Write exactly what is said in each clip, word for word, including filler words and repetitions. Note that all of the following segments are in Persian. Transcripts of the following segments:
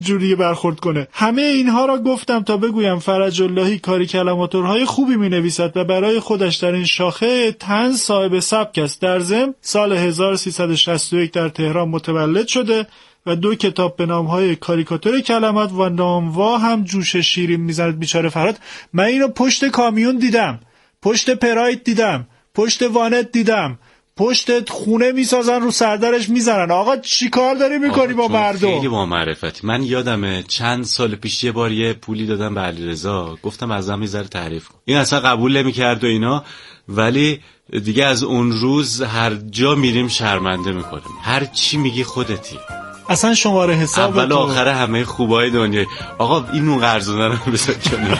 جوری برخورد کنه. همه اینها را گفتم تا بگویم فرج اللهی کاری کلماتورهای خوبی می نویسد و برای خودش در این شاخه طنز صاحب سبک است. در ضمن سال هزار و سیصد و شصت و یک در تهران متولد شده و دو کتاب به نام‌های کاریکاتور کلمات و ناموا هم جوش شیرین می‌زند. بیچاره فرهاد، من اینو پشت کامیون دیدم، پشت پراید دیدم، پشت وانت دیدم، پشت خونه میسازن رو سردرش میزنن. آقا چی کار داری میکنی با مردم؟ خیلی با معرفتی. من یادمه چند سال پیش یه بار یه پولی دادم به علیرضا، گفتم ازم میذاره تعریف کن. این اصلا قبول نمی‌کرد و اینا، ولی دیگه از اون روز هر جا میریم شرمنده میکنیم. هر چی میگی خودتی. اصلا شماره حساب اول آخر همه خوبای دنیا. آقا اینو قرض دادن رو بذار کنار.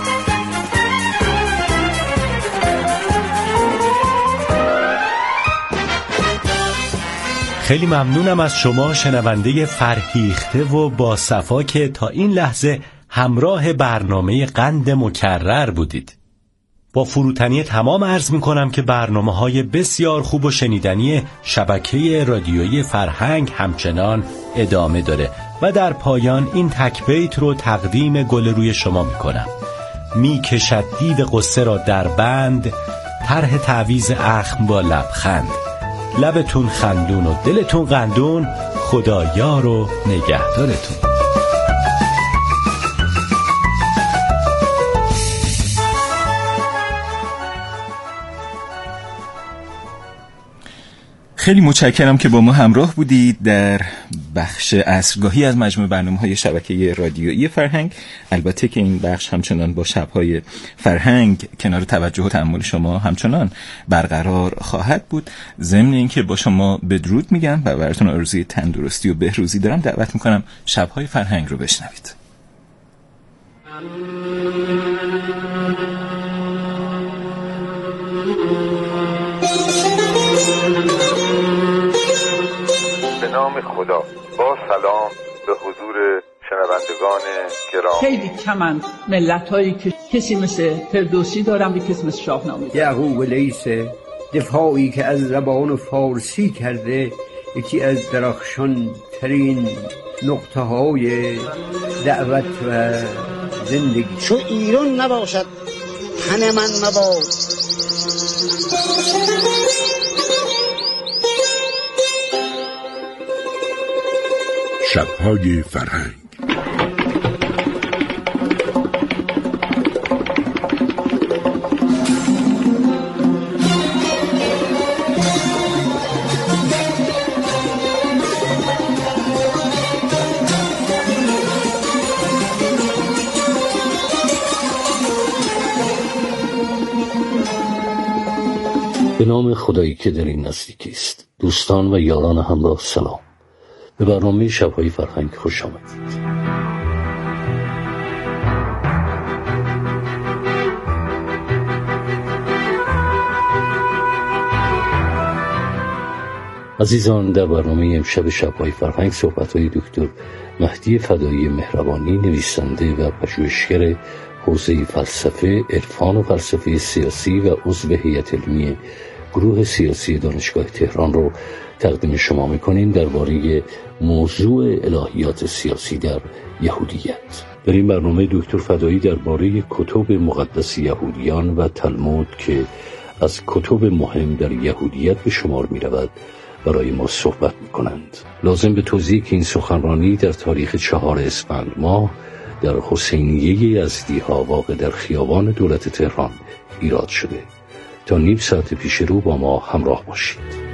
خیلی ممنونم از شما شنونده فرهیخته و با صفا که تا این لحظه همراه برنامه قند مکرر بودید. با فروتنی تمام عرض میکنم که برنامه‌های بسیار خوب و شنیدنی شبکه رادیویی فرهنگ همچنان ادامه داره و در پایان این تک بیت رو تقدیم گل روی شما میکنم. میکشد دیو قصه را در بند، طرح تعویض اخم با لبخند. لبتون خندون و دلتون قندون، خدایار و نگهدارتون. خیلی متشکرم که با ما همراه بودید در بخش عصرگاهی از مجموع برنامه‌های شبکه رادیویی فرهنگ. البته که این بخش همچنان با شب‌های فرهنگ کنار توجه و تأمل شما همچنان برقرار خواهد بود. ضمن اینکه با شما بدرود میگم و براتون آرزوی تندرستی و بهروزی دارم. دعوت میکنم شب‌های فرهنگ رو بشنوید. به نام خدا. با سلام به حضور شنوندگان گرامی. خیلی کمن ملت‌هایی که کسی مثل فردوسی دارن و کسی مثل شاهنامه. یعقوب لیث دفاعی که از زبان فارسی کرده یکی از درخشان ترین نقطه های دعوت و زندگی. چون ایران نباشد تن من مباد. شب‌های فرهنگ. به نام خدایی که در این نزدیکی است. دوستان و یاران همراه سلام. به برنامه شب‌های فرهنگ خوش آمدید. عزیزان، در برنامه امشب شب‌های فرهنگ صحبت‌های دکتر مهدی فدایی مهربانی، نویسنده و پژوهشگر حوزه فلسفه، عرفان و فلسفه سیاسی و عضو هیئت علمی گروه سیاسی دانشگاه تهران رو تقدیم شما می‌کنیم درباره موضوع الهیات سیاسی در یهودیت. در این برنامه دکتر فدایی درباره کتب مقدس یهودیان و تلمود که از کتب مهم در یهودیت به شمار می‌رود برای ما صحبت می‌کنند. لازم به توضیح که این سخنرانی در تاریخ چهار اسفند ماه در حسینیه یزدی‌ها واقع در خیابان دولت تهران ایراد شده. تا نیم ساعت پیش رو با ما همراه باشید.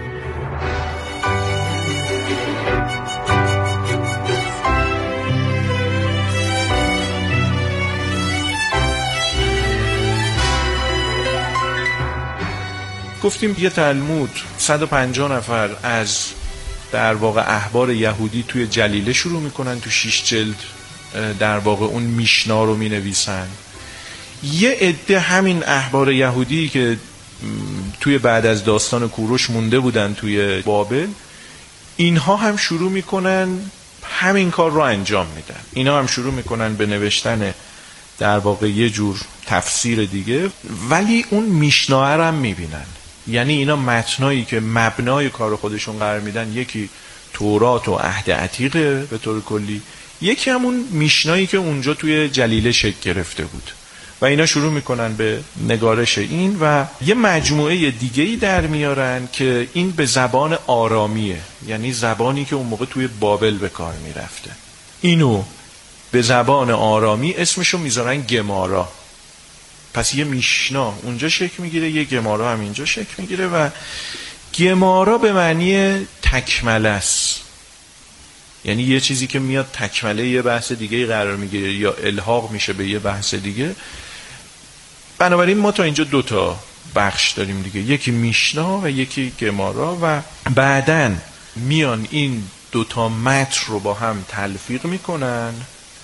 گفتیم یه تلمود صد و پنجاه نفر از در واقع احبار یهودی توی جلیله شروع میکنن، تو شش جلد در واقع اون میشنا رو مینویسن. یه عده همین احبار یهودی که توی بعد از داستان کوروش مونده بودن توی بابل، اینها هم شروع میکنن همین کار رو انجام میدن. اینا هم شروع میکنن به نوشتن در واقع یه جور تفسیر دیگه، ولی اون میشنا رو هم میبینن. یعنی اینا متنایی که مبنای کار خودشون قرار میدن، یکی تورات و عهد عتیقه به طور کلی، یکی همون میشنایی که اونجا توی جلیله شکل گرفته بود و اینا شروع میکنن به نگارش این و یه مجموعه دیگه‌ای در میارن که این به زبان آرامیه، یعنی زبانی که اون موقع توی بابل به کار میرفته. اینو به زبان آرامی اسمشو میذارن گمارا. پس یه میشنا اونجا شکل میگیره، یه گمارا هم اینجا شکل میگیره و گمارا به معنی تکمله است، یعنی یه چیزی که میاد تکمله یه بحث دیگه قرار میگیره یا الحاق میشه به یه بحث دیگه. بنابراین ما تا اینجا دوتا بخش داریم دیگه، یکی میشنا و یکی گمارا و بعدن میان این دوتا متن رو با هم تلفیق میکنن،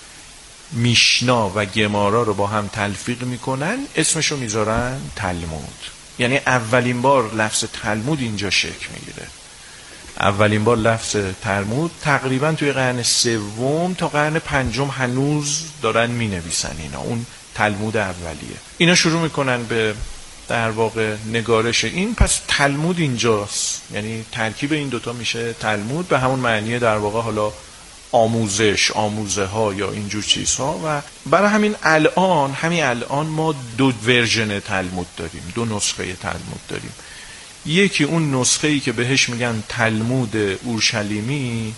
میشنا و گمارا رو با هم تلفیق میکنن، اسمشو میذارن تلمود. یعنی اولین بار لفظ تلمود اینجا شکل میگیره. اولین بار لفظ تلمود تقریبا توی قرن سوم تا قرن پنجم هنوز دارن مینویسن اینا، اون تلمود اولیه. اینا شروع میکنن به در واقع نگارش این. پس تلمود اینجاست، یعنی ترکیب این دوتا میشه تلمود، به همون معنی در واقع حالا آموزش، آموزه ها یا اینجور چیزها. و برای همین الان همین الان ما دو ورژن تلمود داریم، دو نسخه تلمود داریم. یکی اون نسخه‌ای که بهش میگن تلمود اورشلیمی،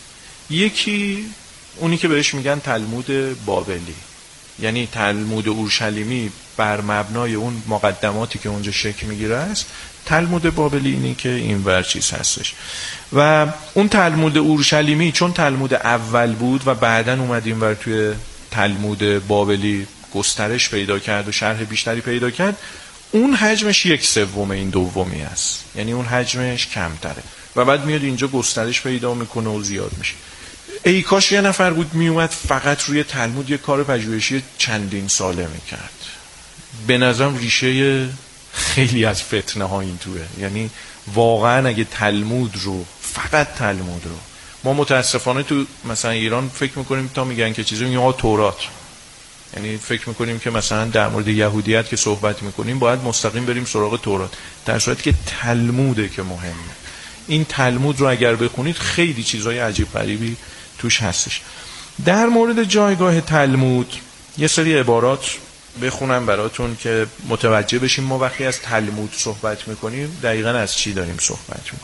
یکی اونی که بهش میگن تلمود بابلی. یعنی تلمود اورشلیمی بر مبنای اون مقدماتی که اونجا شکل میگیره است، تلمود بابلی اینی که این ور چیز هستش. و اون تلمود اورشلیمی چون تلمود اول بود و بعدن اومد این ور توی تلمود بابلی گسترش پیدا کرد و شرح بیشتری پیدا کرد، اون حجمش یک سوم این دومی است، یعنی اون حجمش کمتره و بعد میاد اینجا گسترش پیدا میکنه و زیاد میشه. ای کاش یه نفر بود میومد فقط روی تلمود یه کار پژوهشی چندین ساله میکرد. به نظرم ریشه خیلی از فتنه ها این توه. یعنی واقعا اگه تلمود رو، فقط تلمود رو، ما متاسفانه تو مثلا ایران فکر میکنیم تا میگن که چیزی میگن تورات، یعنی فکر میکنیم که مثلا در مورد یهودیت که صحبت میکنیم باید مستقیم بریم سراغ تورات، در صورتی که تلموده که مهمه. این تلمود رو اگر بخونید خیلی چیزهای عجیب غریبی توش هستش. در مورد جایگاه تلمود یه سری عبارات بخونم براتون که متوجه بشیم ما وقتی از تلمود صحبت میکنیم دقیقاً از چی داریم صحبت میکنیم.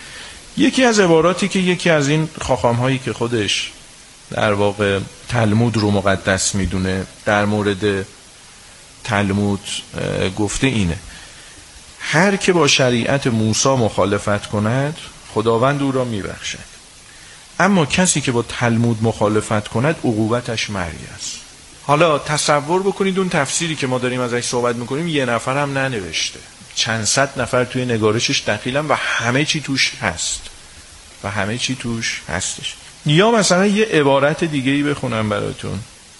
یکی از عباراتی که یکی از این خاخام‌هایی که خودش در واقع تلمود رو مقدس میدونه در مورد تلمود گفته اینه: هر که با شریعت موسی مخالفت کند خداوند او را میبخشد، اما کسی که با تلمود مخالفت کند عقوبتش مرگ است. حالا تصور بکنید اون تفسیری که ما داریم ازش صحبت میکنیم یه نفر هم ننوشته، چند صد نفر توی نگارشش دخیلن و همه چی توش هست و همه چی توش هستش. یا مثلا یه عبارت دیگه‌ای بخونم براتون.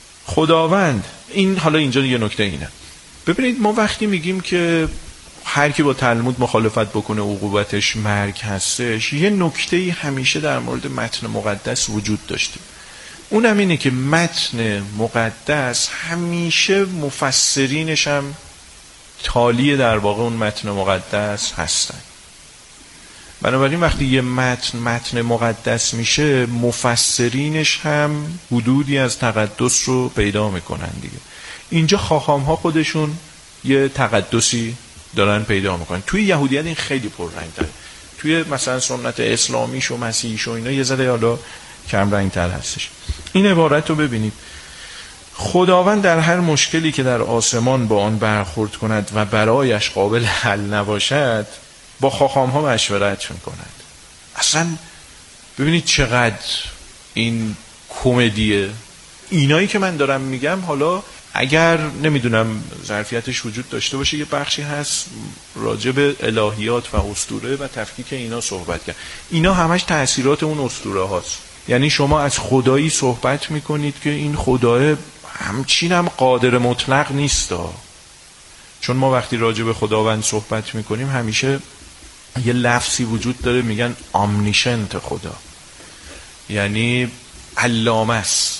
خداوند این، حالا اینجا یه نکته اینه، ببینید ما وقتی میگیم که هر کی با تلمود مخالفت بکنه عقوبتش مرگ هستش، یه نکته‌ای همیشه در مورد متن مقدس وجود داشته. اونم اینه که متن مقدس همیشه مفسرینش هم تالی در واقع اون متن مقدس هستن. بنابراین وقتی یه متن متن مقدس میشه مفسرینش هم حدودی از تقدس رو پیدا میکنن دیگه. اینجا خاخام ها خودشون یه تقدسی دارن پیدا میکنن. توی یهودیت این خیلی پررنگ تره، توی مثلا سنت اسلامیش و مسیحیش و اینا یه ذره حالا کم رنگ تر هستش. این عبارت رو ببینید: خداوند در هر مشکلی که در آسمان با آن برخورد کند و برایش قابل حل نباشد با خاخام ها مشورت میکند. اصلا ببینید چقدر این کمدیه. اینایی که من دارم میگم حالا اگر نمیدونم ظرفیتش وجود داشته باشه یه بخشی هست راجع به الهیات و اسطوره و تفکیک اینا صحبت کرد. اینا همش تأثیرات اون اسطوره هاست. یعنی شما از خدایی صحبت میکنید که این خدای همچین هم قادر مطلق نیست ها. چون ما وقتی راجع به خداوند صحبت میکنیم همیشه یه لفظی وجود داره میگن آمنیشنت خدا، یعنی علامه است،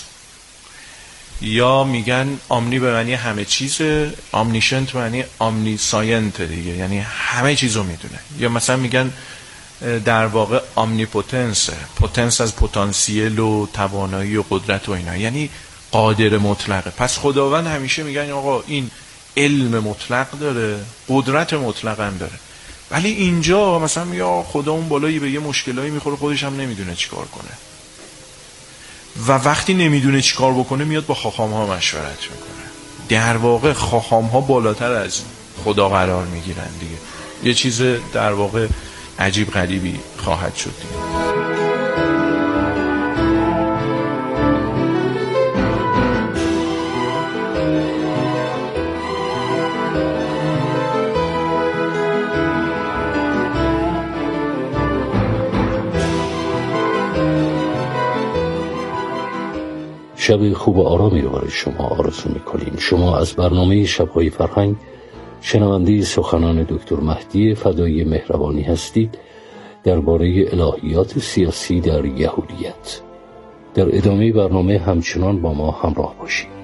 یا میگن آمنی به معنی همه چیزه، آمنیشنت معنی آمنی ساینت دیگه، یعنی همه چیزو میدونه. یا مثلا میگن در واقع آمنیپوتنس، پوتنس از پتانسیل و توانایی و قدرت و اینا، یعنی قادر مطلقه. پس خداوند همیشه میگن آقا این علم مطلق داره، قدرت مطلق هم داره، ولی اینجا مثلا میگه خدا اون بالایی به یه مشکلایی میخوره خودش هم نمیدونه چیکار کنه و وقتی نمیدونه چیکار بکنه میاد با خاخام ها مشورت میکنه. در واقع خاخام ها بالاتر از خدا قرار میگیرن دیگه. یه چیز در واقع عجیب غریبی خواهد شد دیگه. شب خوب و آرامی رو برای شما آرزو میکنیم. شما از برنامه شب‌های فرهنگ شنونده سخنان دکتر مهدی فدایی مهربانی هستید درباره الهیات سیاسی در یهودیت. در ادامه برنامه همچنان با ما همراه باشید.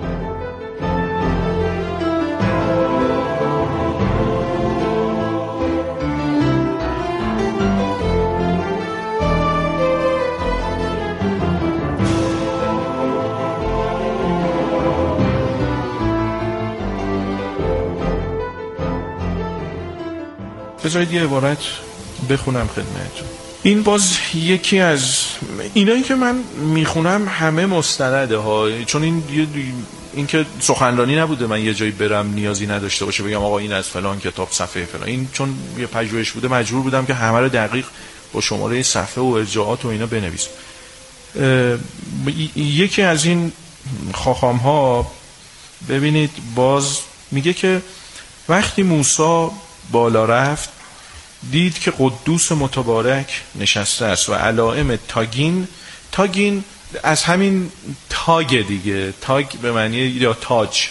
بذارید یه عبارت بخونم خدمتتون. این باز یکی از اینایی که من میخونم همه مستنده ها، چون این این که سخنرانی نبوده من یه جایی برم نیازی نداشته باشه بگم آقا این از فلان کتاب صفحه فلان. این چون یه پژوهش بوده مجبور بودم که همه رو دقیق با شماره صفحه و ارجاعات و اینا بنویسم. یکی از این خاخام ها ببینید باز میگه که وقتی موسی بالا رفت دید که قدوس متبارک نشسته است و علائم تاگین، تاگین از همین تاگ دیگه، تاگ به معنی یا تاج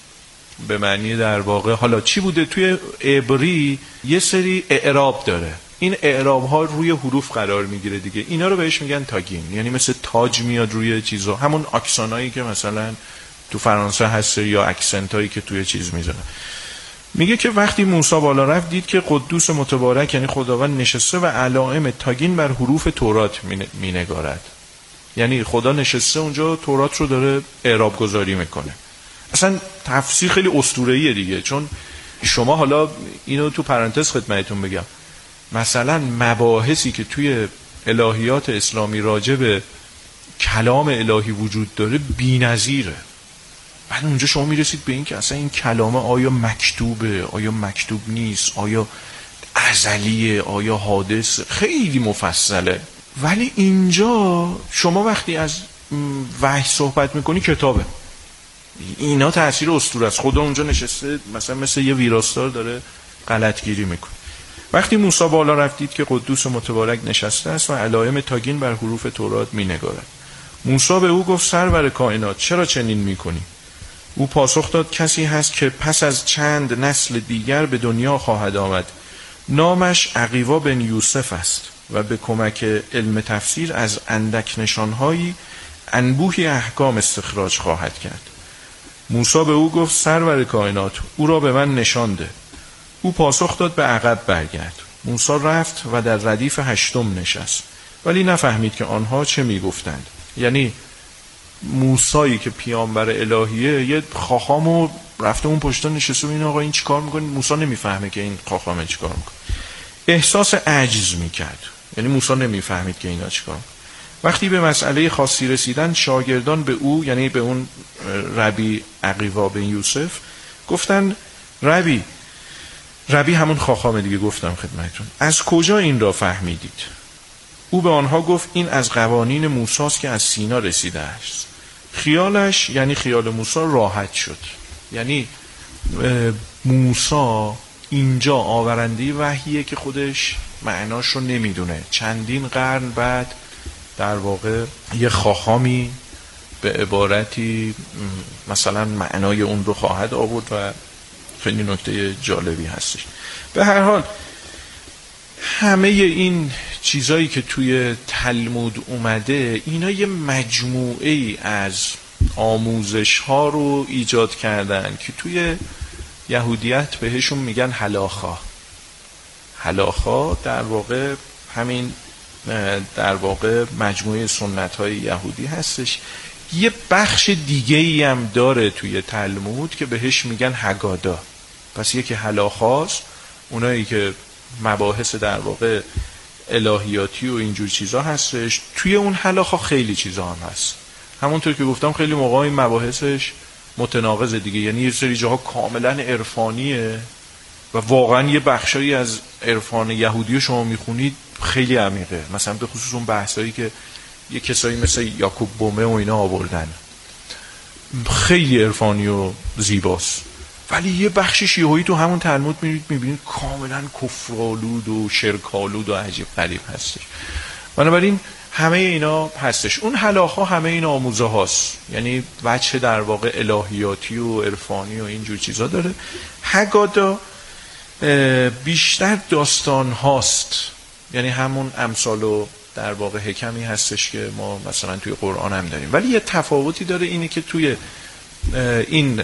به معنی در واقع حالا چی بوده توی عبری یه سری اعراب داره، این اعراب ها روی حروف قرار میگیره دیگه، اینا رو بهش میگن تاگین، یعنی مثل تاج میاد روی چیزا، همون اکسانایی که مثلا تو فرانسه هست یا اکسنت هایی که توی چیز میذاره. میگه که وقتی موسی بالا رفت دید که قدوس متبارک یعنی خداوند نشسته و علائم تاگین بر حروف تورات مینگارد، یعنی خدا نشسته اونجا تورات رو داره اعراب گذاری میکنه. اصلا تفسیر خیلی اسطوره‌ایه دیگه، چون شما حالا اینو تو پرانتز خدمتتون بگم، مثلا مباحثی که توی الهیات اسلامی راجع به کلام الهی وجود داره بی‌نظیره. بعد اونجا شما میرسید به این که اصلا این کلامه آیا مکتوبه، آیا مکتوب نیست، آیا ازلیه، آیا حادث، خیلی مفصله. ولی اینجا شما وقتی از وحی صحبت میکنی کتابه، اینا تأثیر اسطوره است، خدا اونجا نشسته مثلا مثل یه ویراستار داره غلطگیری میکنه. وقتی موسی بالا رفت دید که قدوس متبارک نشسته است و علائم تاگین بر حروف تورات مینگارد. موسی به او گفت سرور کائنات چرا چنین میکنی؟ او پاسخ داد کسی هست که پس از چند نسل دیگر به دنیا خواهد آمد، نامش عقیوا بن یوسف است و به کمک علم تفسیر از اندک نشانهایی انبوهی احکام استخراج خواهد کرد. موسی به او گفت سرور کائنات او را به من نشانده. او پاسخ داد به عقب برگرد. موسی رفت و در ردیف هشتم نشست ولی نفهمید که آنها چه میگفتند. یعنی موسایی که پیامبر الهیه یه خاخامو رفته اون پشتا نشسته و این آقا این چی کار میکنه، موسی نمیفهمه که این خاخامه چی کار میکنه، احساس عجز میکرد، یعنی موسی نمیفهمید که اینا چی کار میکنه. وقتی به مسئله خاصی رسیدن شاگردان به او یعنی به اون ربی عقیوا بن یوسف گفتن ربی، ربی همون خاخامه دیگه گفتم خدمتتون، از کجا این را فهمیدید؟ او به آنها گفت این از قوانین موسی است که از سینا رسیده است. خیالش یعنی خیال موسی راحت شد، یعنی موسی اینجا آورنده وحیه که خودش معناش رو نمیدونه، چندین قرن بعد در واقع یه خاخامی به عبارتی مثلا معنای اون رو خواهد آورد و خیلی نکته جالبی هستش. به هر حال همه این چیزایی که توی تلمود اومده اینا یه مجموعه ای از آموزش ها رو ایجاد کردن که توی یهودیت بهشون میگن هلاخا. هلاخا در واقع همین در واقع مجموعه سنت های یهودی هستش. یه بخش دیگه ای هم داره توی تلمود که بهش میگن هگادا. پس یکی هلاخاست، اونایی که مباحث در واقع الهیاتی و اینجور چیزا هستش. توی اون هلاخا خیلی چیزا هم هست، همونطور که گفتم خیلی موقع این مباحثش متناقض دیگه، یعنی یه سری جاها کاملا عرفانیه و واقعا یه بخشایی از عرفان یهودی رو شما میخونید خیلی عمیقه، مثلا به خصوص اون بحثایی که یه کسایی مثل یاکوب بومه و اینا آوردن خیلی عرفانی و زیباست، ولی یه بخشش یهویی تو همون تلمود میرید میبینید کاملا کفرآلود و شرک‌آلود و عجیب غریب هستش. بنابراین همه اینا هستش. اون هلاخا همه این آموزه هاست، یعنی وجه در واقع الهیاتی و عرفانی و اینجور چیزا داره. هگادا بیشتر داستان هاست، یعنی همون امثال و در واقع حکمی هستش که ما مثلا توی قرآن هم داریم، ولی یه تفاوتی داره، اینه که توی این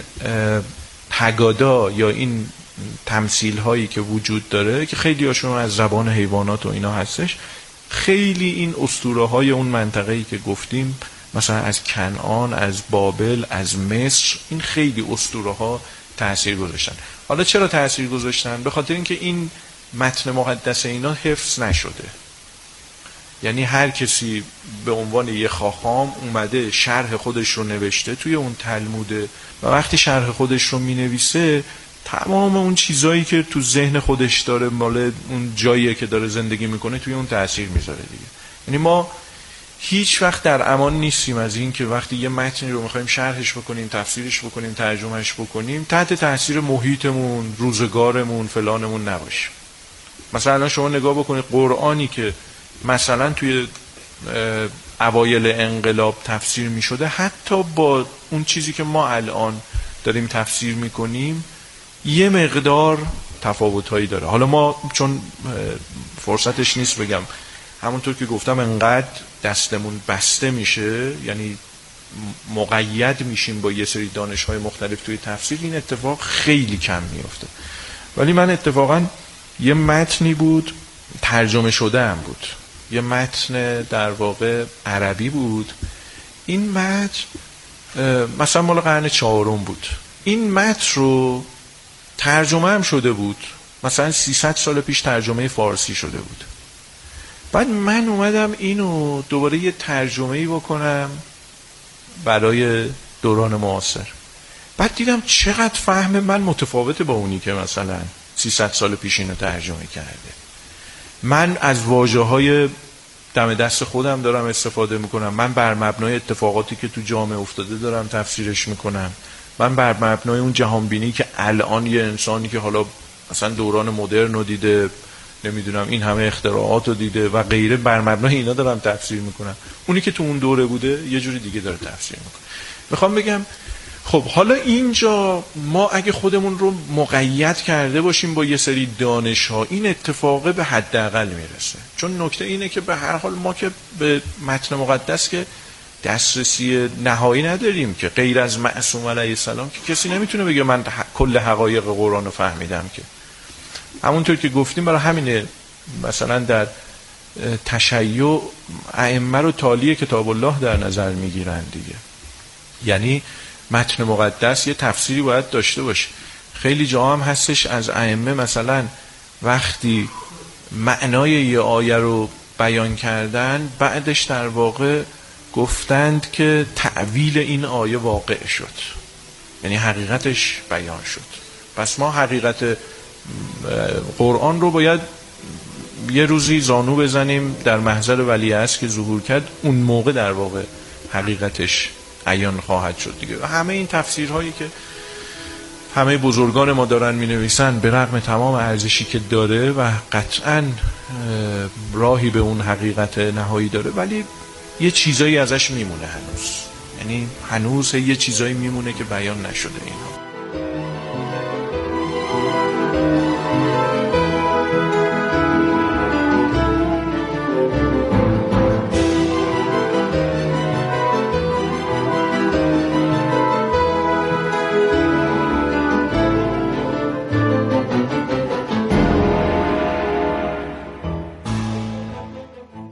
هگادا یا این تمثیل هایی که وجود داره که خیلی هاشون از زبان حیوانات و اینا هستش، خیلی این اسطوره های اون منطقه‌ای که گفتیم مثلا از کنعان، از بابل، از مصر، این خیلی اسطوره ها تأثیر گذاشتن. حالا چرا تأثیر گذاشتن؟ به خاطر اینکه این متن مقدس اینا حفظ نشده، یعنی هر کسی به عنوان یه خاخام اومده شرح خودش رو نوشته توی اون تلموده و وقتی شرح خودش رو می نویسه تمام اون چیزایی که تو ذهن خودش داره مال اون جاییه که داره زندگی میکنه توی اون تأثیر میذاره دیگه. یعنی ما هیچ وقت در امان نیستیم از این که وقتی یه متنی رو میخوایم شرحش بکنیم، تفسیرش بکنیم، ترجمهش بکنیم، تحت تأثیر محیطمون، روزگارمون، فلانمون نباشیم. مثلا الان شما نگاه بکنید قرآنی که مثلا توی اوایل انقلاب تفسیر می شده، حتی با اون چیزی که ما الان داریم تفسیر می کنیم یه مقدار تفاوت‌هایی داره. حالا ما چون فرصتش نیست بگم، همونطور که گفتم انقدر دستمون بسته میشه، یعنی مقید میشیم با یه سری دانش‌های مختلف توی تفسیر، این اتفاق خیلی کم میفته. ولی من اتفاقا یه متنی بود ترجمه شده هم بود، یه متن در واقع عربی بود، این متن مثلا مال قرن چهارم بود، این متن رو ترجمه هم شده بود، مثلا سیصد سال پیش ترجمه فارسی شده بود. بعد من اومدم اینو دوباره یه ترجمه‌ای بکنم برای دوران معاصر، بعد دیدم چقدر فهم من متفاوته با اونی که مثلا سیصد سال پیش اینو ترجمه کرده. من از واژه‌های دم دست خودم دارم استفاده میکنم، من بر مبنای اتفاقاتی که تو جامعه افتاده دارم تفسیرش میکنم، من بر مبنای اون جهانبینی که الان یه انسانی که حالا مثلا دوران مدرن رو دیده، نمیدونم این همه اختراعات رو دیده و غیره، بر مبنای اینا دارم تفسیر میکنم. اونی که تو اون دوره بوده یه جوری دیگه داره تفسیر میکنه. میخوام بگم خب حالا اینجا ما اگه خودمون رو مقید کرده باشیم با یه سری دانش ها، این اتفاقه به حداقل میرسه. چون نکته اینه که به هر حال ما که به متن مقدس که دسترسی نهایی نداریم، که غیر از معصوم علیه السلام که کسی نمیتونه بگه من کل حقایق قرآن رو فهمیدم. که همونطور که گفتیم برای همینه مثلا در تشیع ائمه رو تالی کتاب الله در نظر میگیرن دیگه، یعنی متن مقدس یه تفسیری باید داشته باشه. خیلی جا هم هستش از ائمه مثلا وقتی معنای یه آیه رو بیان کردن، بعدش در واقع گفتند که تعویل این آیه واقع شد، یعنی حقیقتش بیان شد. پس ما حقیقت قرآن رو باید یه روزی زانو بزنیم در محضر ولیعصر که ظهور کرد، اون موقع در واقع حقیقتش عیان خواهد شد دیگه. و همه این تفسیرهایی که همه بزرگان ما دارن می نویسن به رغم تمام ارزشی که داره و قطعاً راهی به اون حقیقت نهایی داره، ولی یه چیزایی ازش میمونه هنوز، یعنی هنوز یه چیزایی میمونه که بیان نشده اینا.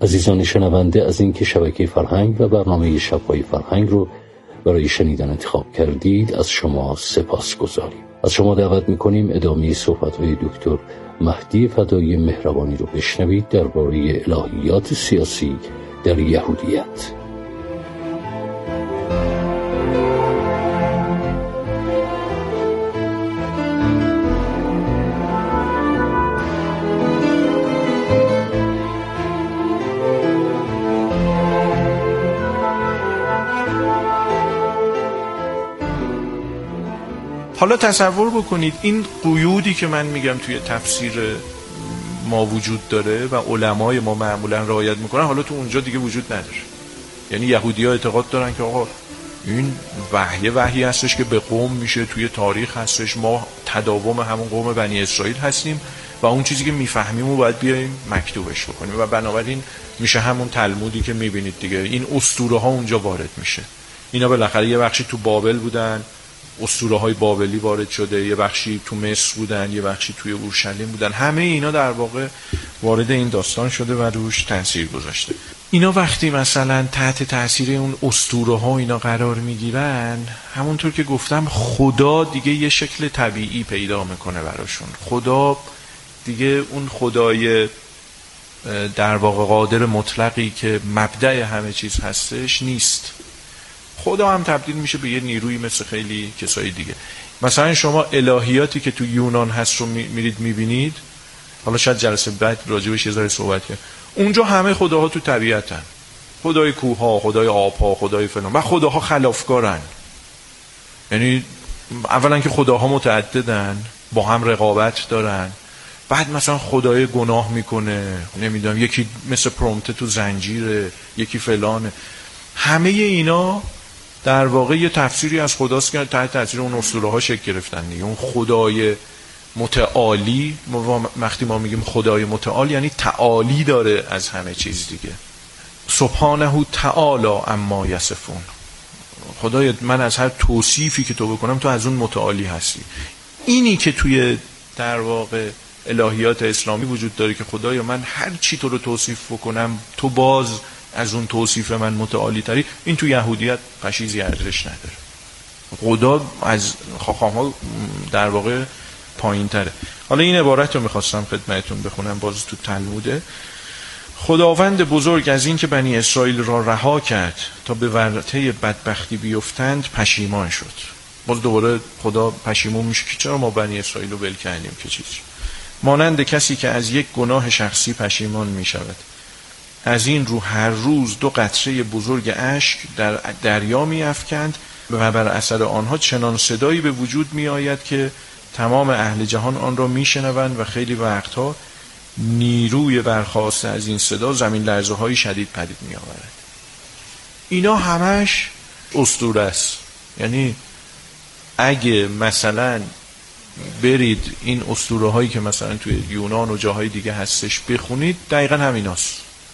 عزیزان شنونده از اینکه شبکه فرهنگ و برنامه شب‌های فرهنگ رو برای شنیدن انتخاب کردید از شما سپاس گذاریم. از شما دعوت میکنیم ادامه صحبت‌های دکتر مهدی فدایی مهربانی رو بشنوید درباره الهیات سیاسی در یهودیت. حالا تصور بکنید این قیودی که من میگم توی تفسیر ما وجود داره و علمای ما معمولا رعایت میکنن، حالا تو اونجا دیگه وجود نداره. یعنی یهودی‌ها اعتقاد دارن که آقا این وحی وحی هستش که به قوم میشه، توی تاریخ هستش، ما تداوم همون قوم بنی اسرائیل هستیم و اون چیزی که میفهمیم رو باید بیایم مکتوبش بکنیم و بنابراین میشه همون تلمودی که میبینید دیگه. این اسطوره ها اونجا وارد میشه. اینا بالاخره یه بخشی تو بابل بودن، اسطوره های بابلی وارد شده، یه بخشی تو مصر بودن، یه بخشی توی اورشلیم بودن، همه اینا در واقع وارد این داستان شده و روش تاثیر گذاشته. اینا وقتی مثلا تحت تاثیر اون اسطوره ها اینا قرار میگیرن، همونطور که گفتم خدا دیگه یه شکل طبیعی پیدا میکنه براشون. خدا دیگه اون خدای در واقع قادر مطلقی که مبدأ همه چیز هستش نیست. خدا هم تبدیل میشه به یه نیروی مثل خیلی کسای دیگه. مثلا شما الهیاتی که تو یونان هست رو میرید میبینید، حالا شاید جلسه بعد راجبش یه ذره صحبت کنم، اونجا همه خداها تو طبیعتن. خدای کوه‌ها، خدای آب‌ها، خدای فلان، و خداها خلافکارن. یعنی اولا که خداها متعددن، با هم رقابت دارن. بعد مثلا خدای گناه میکنه، نمیدونم یکی مثل پرومته تو زنجیره، یکی فلانه. همه اینا در واقع یه تفسیری از خداست که تحت تاثیر اون اسطوره ها شکل گرفتن دیگه. اون خدای متعالی، وقتی ما میگیم خدای متعال یعنی تعالی داره از همه چیز دیگه. سبحانه تعالی اما یصفون. خدای من از هر توصیفی که تو بکنم تو از اون متعالی هستی. اینی که توی در واقع الهیات اسلامی وجود داره که خدایا من هر چی تو رو توصیف بکنم تو باز از اون توصیف من متعالی تری، این تو یهودیت پشیزی ارزش نداره. خدا از خاخام‌ها در واقع پایین تره. حالا این عبارت رو میخواستم خدمتتون بخونم، باز تو تلموده. خداوند بزرگ از این که بنی اسرائیل را رها کرد تا به ورطه بدبختی بیفتند پشیمان شد. باز دوباره خدا پشیمون میشه که چرا ما بنی اسرائیل رو ول کردیم که چیز. مانند کسی که از یک گناه شخصی پشیمان میشود، از این رو هر روز دو قطره بزرگ اشک در دریا می افکند و بر اثر آنها چنان صدایی به وجود می آید که تمام اهل جهان آن را می شنوند و خیلی وقتها نیروی برخاسته از این صدا زمین لرزه های شدید پدید می آورد. اینا همش اسطوره است. یعنی اگه مثلا برید این اسطوره هایی که مثلا توی یونان و جاهای دیگه هستش بخونید، دقیقا همیناست.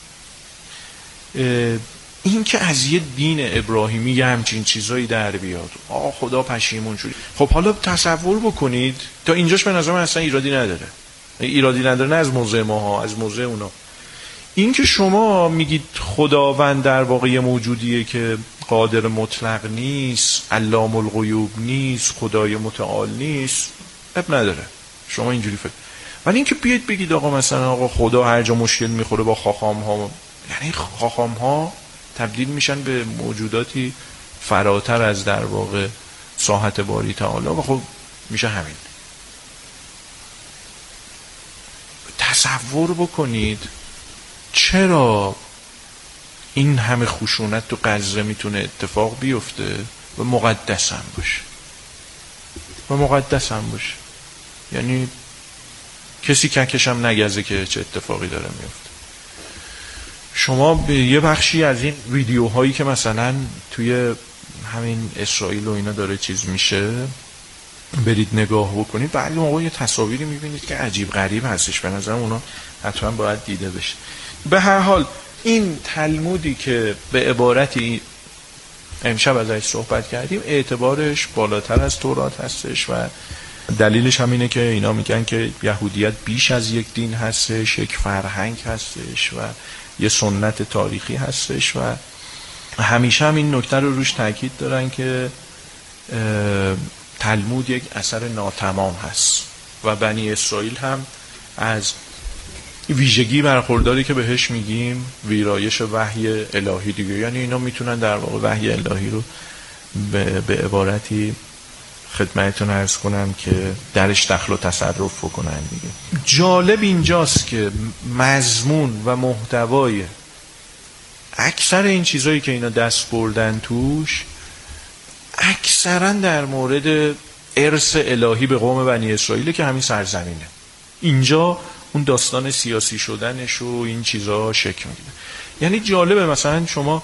این که از یه دین ابراهیمی یه همچین چیزایی در بیاد، آه خدا پشیمون شد. خب حالا تصور بکنید، تا اینجاش به نظر من اصلا ایرادی نداره. ایرادی نداره نه از موضع ماها، از موضع اونا. این که شما میگید خداوند در واقع یه موجودیه که قادر مطلق نیست، علام الغیوب نیست، خدای متعال نیست، اب نداره. شما اینجوری فکر. ولی این که بیاید بگید آقا مثلا آقا خدا هر جا مشکل میخوره با خاخام ها، یعنی خاخام ها تبدیل میشن به موجوداتی فراتر از در واقع ساحت باری تعالی و خب میشه همین. تصور بکنید چرا این همه خشونت تو غزه میتونه اتفاق بیفته و مقدس هم باشه و مقدس هم باشه. یعنی کسی ککش هم نگزه که چه اتفاقی داره میفته. شما به یه بخشی از این ویدیوهایی که مثلا توی همین اسرائیل و اینا داره چیز میشه برید نگاه بکنید، بعضی موقع یه تصاویری میبینید که عجیب غریب هستش. به نظرم اونا حتما باید دیده بشه. به هر حال این تلمودی که به عبارتی امشب ازش صحبت کردیم اعتبارش بالاتر از تورات هستش و دلیلش هم اینه که اینا میگن که یهودیت بیش از یک دین هستش، یک فرهنگ هستش و یه سنت تاریخی هستش و همیشه هم این نکته رو روش تاکید دارن که تلمود یک اثر ناتمام هست و بنی اسرائیل هم از ویژگی برخورداری که بهش میگیم ویرایش وحی الهی دیگه، یعنی اینا میتونن در واقع وحی الهی رو به, به عبارتی خدمتتون عرض کنم که درش دخل و تصرف بکنن دیگه. جالب اینجاست که مضمون و محتوای اکثر این چیزایی که اینا دست بردن توش اکثرا در مورد ارث الهی به قوم بنی اسرائیل که همین سرزمینه. اینجا اون داستان سیاسی شدنش و این چیزا شکل میگیره. یعنی جالبه مثلا شما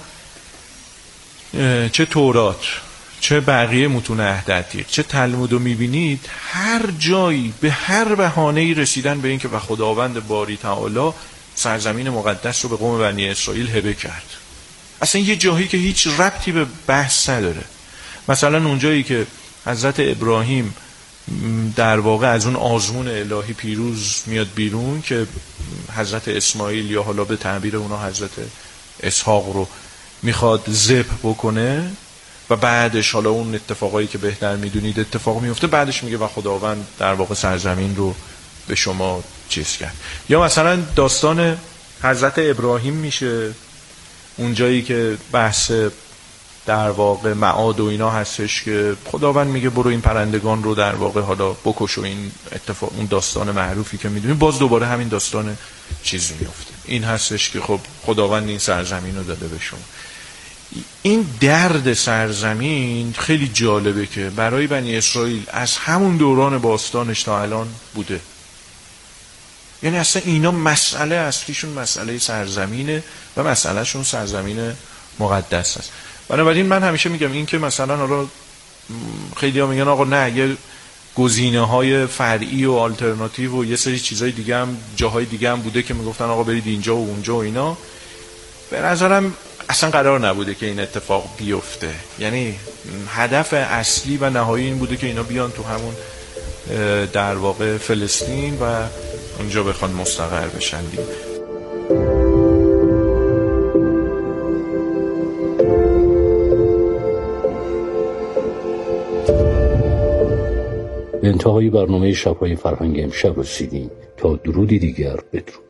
چه تورات چه بقیه متون عهد عتیق چه تلمود رو میبینید، هر جایی به هر بهانه‌ای رسیدن به این که و خداوند باری تعالی سرزمین مقدس رو به قوم بنی اسرائیل هبه کرد. اصلا یه جایی که هیچ ربطی به بحث نداره. مثلا اونجایی که حضرت ابراهیم در واقع از اون آزمون الهی پیروز میاد بیرون که حضرت اسماعیل یا حالا به تعبیر اونا حضرت اسحاق رو میخواد ذبح بکنه و بعدش حالا اون اتفاقایی که بهتر میدونید اتفاق میفته، بعدش میگه و خداوند در واقع سرزمین رو به شما چیز کرد. یا مثلا داستان حضرت ابراهیم میشه اونجایی که بحث در واقع معاد و اینا هستش که خداوند میگه برو این پرندگان رو در واقع حالا بکش و این اتفاق، اون داستان معروفی که میدونید باز دوباره همین داستان چیزی میفته. این هستش که خب خداوند این سرزمین رو داده به شما. این درد سرزمین خیلی جالبه که برای بنی اسرائیل از همون دوران باستانش تا الان بوده. یعنی اصلا اینا مسئله اصلیشون مسئله سرزمینه و مسئلهشون سرزمین مقدس است. بنابراین من همیشه میگم این که مثلا حالا خیلی ها میگن آقا نه یه گزینه های فرعی و آلترناتیو و یه سری چیزای دیگه هم جاهای دیگه هم بوده که میگفتن آقا برید اینجا و اونجا و اینا. به نظرم اصلا قرار نبوده که این اتفاق بیفته. یعنی هدف اصلی و نهایی این بوده که اینا بیان تو همون در واقع فلسطین و اونجا بخوان مستقر بشن دیگه. به انتهای برنامه شب‌های فرهنگ امشب رسیدیم. تا درودی دیگر بدرود.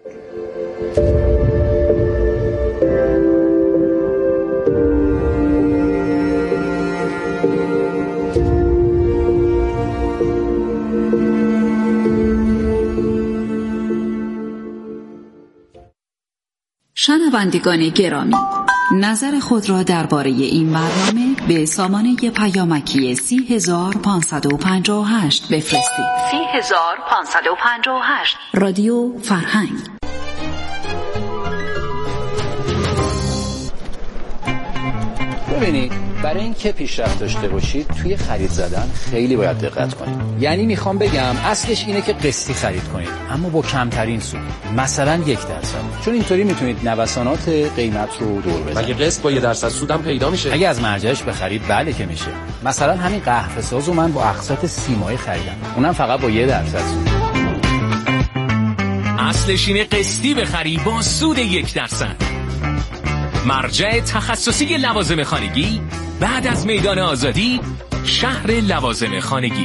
شنوندگان گرامی، نظر خود را درباره این برنامه به سامانه پیامکی سی هزار پانصد و پنجاه و هشت بفرستید. سی هزار پانصد و پنجاه و هشت رادیو فرهنگ. ببینید، برای اینکه پیشرفت داشته باشید توی خرید زدن خیلی باید دقت کنید. یعنی میخوام بگم اصلش اینه که قسطی خرید کنید، اما با کمترین سود، مثلا یک درصد، چون اینطوری میتونید نوسانات قیمت رو دور بزنید. مگه قسط با یک درصد سودم پیدا میشه؟ اگه از مرجعش بخرید بله که میشه. مثلا همین قهوه سازو من با اقساط سی ماهه خریدم، اونم فقط با یک درصد سود. اصلش اینه قسطی بخری با سود یک درصد. مرجع تخصصی لوازم خانگی بعد از میدان آزادی، شهر لوازم خانگی.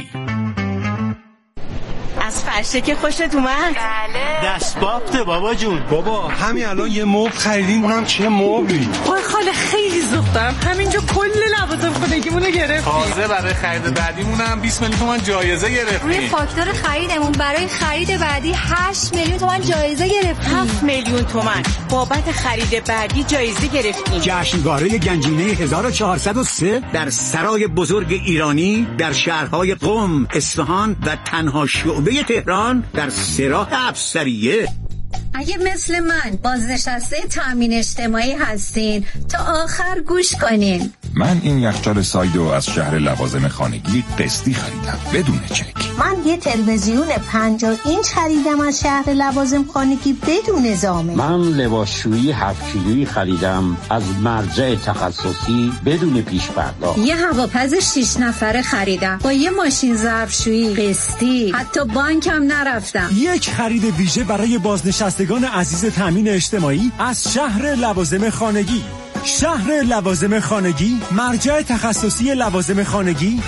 از فرشه که خوشت اومد؟ بله. دستبافته بابا جون. بابا همین الان یه مبل خریدیم، اونم چه مبلی؟ وای خاله خیلی ذوق دارم، همینجا کل لوازم خانگیمونو گرفتیم. تازه برای خرید بعدیمونم بیست میلیون تومان جایزه گرفتیم. روی فاکتور خریدمون برای خرید بعدی هشت میلیون تومان جایزه گرفتیم. هفت میلیون تومان بابت خرید بعدی جایزه گرفتیم. جشنواره گنجینه هزار و چهارصد و سه در سرای بزرگ ایرانی در شهرهای قم، اصفهان و تنها شعبه تهران در سراح افسریه. اگه مثل من بازنشسته تامین اجتماعی هستین تا آخر گوش کنین. من این یخچال سایدو از شهر لوازم خانگی قسطی خریدم بدون چک. من یه تلویزیون پنجاه اینچ خریدم از شهر لوازم خانگی بدون ضامن. من لباسشویی هفت کیلویی خریدم از مرجع تخصصی بدون پیش پرداخت. یه هواپز شش نفره خریدم با یه ماشین ظرفشویی قسطی، حتی بانکم نرفتم. یک خرید ویژه برای بازنشستگان عزیز تامین اجتماعی از شهر لوازم خانگی. شهر لوازم خانگی، مرجع تخصصی لوازم خانگی